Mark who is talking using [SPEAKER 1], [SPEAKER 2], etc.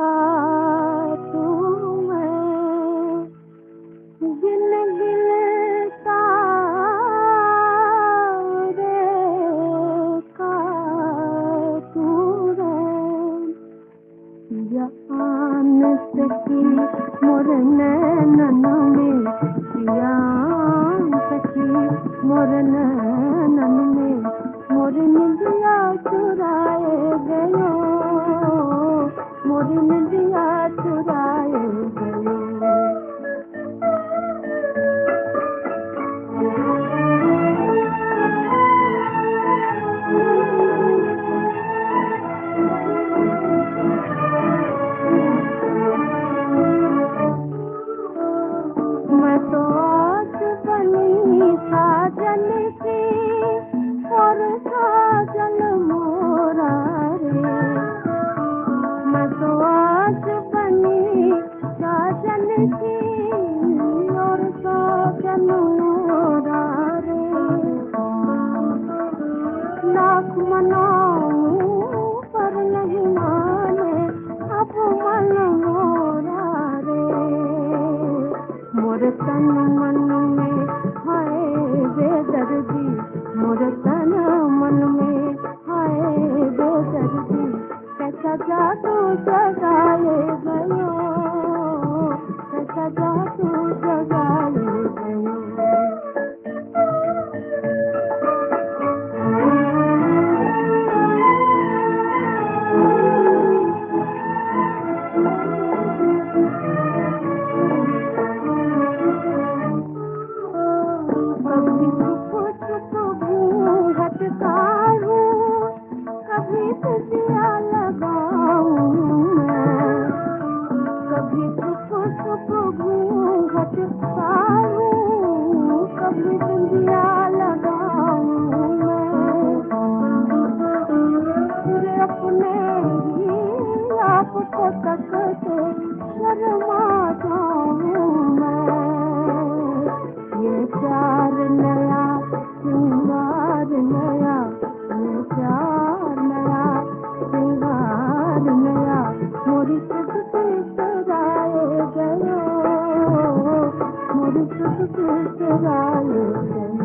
[SPEAKER 1] तू मैं गिन गिन तारे का तू रे जान सकी मोर नैनन में जान सकी मोर नैनन में मोर निंदिया चुराए गयो मोर निंदिया चुराए गयो मैं तो आज बनी साजन की और साजन मोरा रे मैं तो आज बनी साजन की और साजन मोरा रे लाख मनाऊं पर नहीं माने अब मन मोरा रे मोर तन मन में हाय बेदर्दी मोर तन मन में हाय बेदर्दी कैसा जादू जगाए गयो कैसा जादू जगाए गयो कभी छुप छुप घूंघट काढ़ूं कभी तुझिया लगाऊं मैं कभी छुप छुप घूंघट काढ़ूं कभी तुझिया लगाऊं मैं फिर अपने ही आप को तकते शर्मा जाऊं मैं ये प्यार नया श्रृंगार नया ये प्यार नया श्रृंगार नया मोरी चुटकी चुराए गयो मोरी चुटकी चुराए गयो